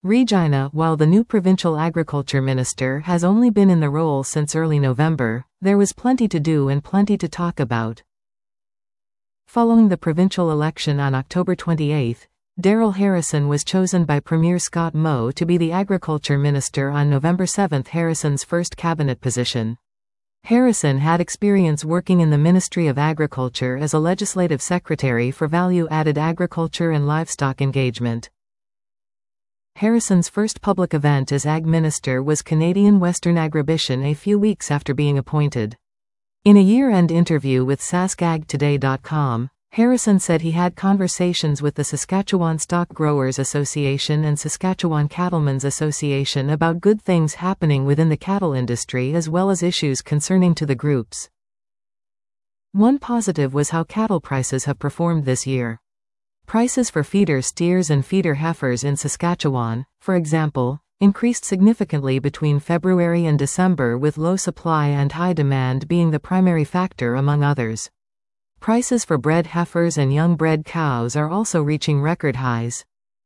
Regina. While the new provincial agriculture minister has only been in the role since early November, there was plenty to do and plenty to talk about. Following the provincial election on October 28, Darrell Harrison was chosen by Premier Scott Moe to be the agriculture minister on November 7, Harrison's first cabinet position. Harrison had experience working in the Ministry of Agriculture as a legislative secretary for value-added agriculture and livestock engagement. Harrison's first public event as Ag Minister was Canadian Western Agribition a few weeks after being appointed. In a year-end interview with SaskAgToday.com, Harrison said he had conversations with the Saskatchewan Stock Growers Association and Saskatchewan Cattlemen's Association about good things happening within the cattle industry as well as issues concerning to the groups. One positive was how cattle prices have performed this year. Prices for feeder steers and feeder heifers in Saskatchewan, for example, increased significantly between February and December, with low supply and high demand being the primary factor among others. Prices for bred heifers and young bred cows are also reaching record highs.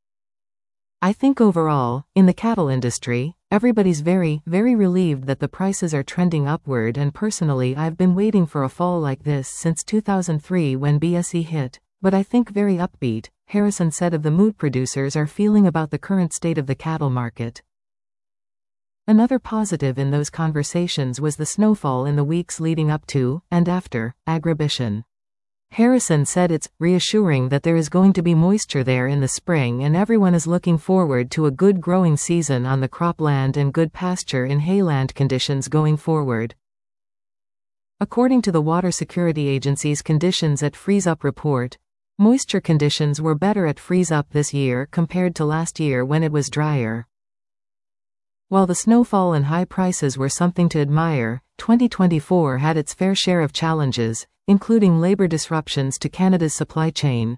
I think overall, in the cattle industry, everybody's very, very relieved that the prices are trending upward, and personally I've been waiting for a fall like this since 2003 when BSE hit. But I think very upbeat, Harrison said of the mood producers are feeling about the current state of the cattle market. Another positive in those conversations was the snowfall in the weeks leading up to, and after, Agribition. Harrison said it's reassuring that there is going to be moisture there in the spring and everyone is looking forward to a good growing season on the cropland and good pasture in hayland conditions going forward. According to the Water Security Agency's Conditions at Freeze-Up report, moisture conditions were better at freeze-up this year compared to last year when it was drier. While the snowfall and high prices were something to admire, 2024 had its fair share of challenges, including labor disruptions to Canada's supply chain.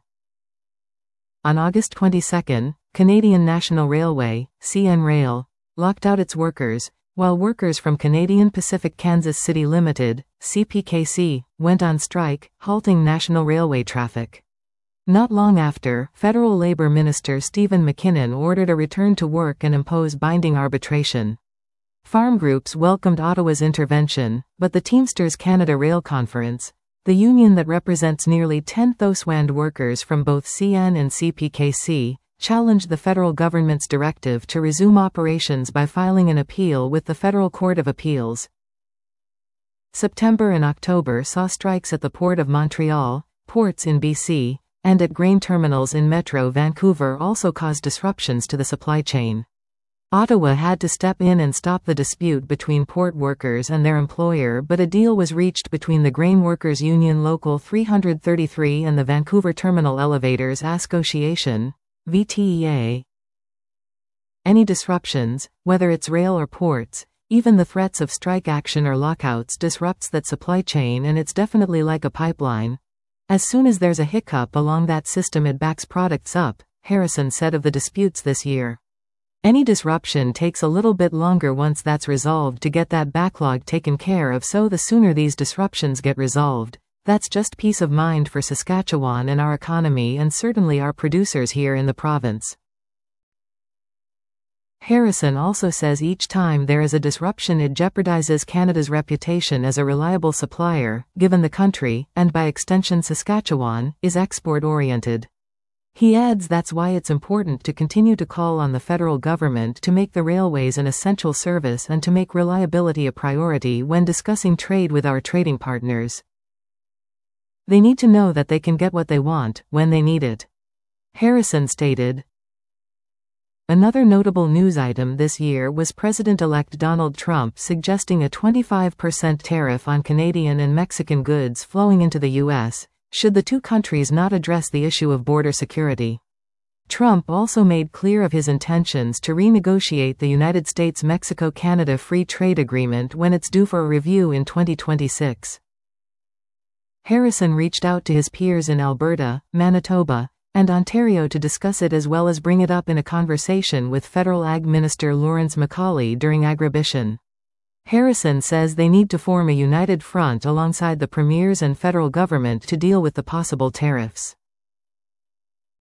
On August 22, Canadian National Railway, CN Rail, locked out its workers, while workers from Canadian Pacific Kansas City Limited, CPKC, went on strike, halting national railway traffic. Not long after, Federal Labor Minister Stephen McKinnon ordered a return to work and impose binding arbitration. Farm groups welcomed Ottawa's intervention, but the Teamsters Canada Rail Conference, the union that represents nearly 10,000 workers from both CN and CPKC, challenged the federal government's directive to resume operations by filing an appeal with the Federal Court of Appeals. September and October saw strikes at the Port of Montreal, ports in BC, and at grain terminals in Metro Vancouver also caused disruptions to the supply chain. Ottawa had to step in and stop the dispute between port workers and their employer, but a deal was reached between the Grain Workers Union Local 333 and the Vancouver Terminal Elevators Association, VTEA. Any disruptions, whether it's rail or ports, even the threats of strike action or lockouts disrupts that supply chain, and it's definitely like a pipeline. As soon as there's a hiccup along that system it backs products up, Harrison said of the disputes this year. Any disruption takes a little bit longer once that's resolved to get that backlog taken care of, so the sooner these disruptions get resolved, that's just peace of mind for Saskatchewan and our economy and certainly our producers here in the province. Harrison also says each time there is a disruption it jeopardizes Canada's reputation as a reliable supplier, given the country, and by extension Saskatchewan, is export-oriented. He adds that's why it's important to continue to call on the federal government to make the railways an essential service and to make reliability a priority when discussing trade with our trading partners. They need to know that they can get what they want, when they need it. Harrison stated. Another notable news item this year was President-elect Donald Trump suggesting a 25% tariff on Canadian and Mexican goods flowing into the U.S., should the two countries not address the issue of border security. Trump also made clear of his intentions to renegotiate the United States-Mexico-Canada Free Trade Agreement when it's due for a review in 2026. Harrison reached out to his peers in Alberta, Manitoba, and Ontario to discuss it as well as bring it up in a conversation with Federal Ag Minister Lawrence MacAulay during Agribition. Harrison says they need to form a united front alongside the premiers and federal government to deal with the possible tariffs.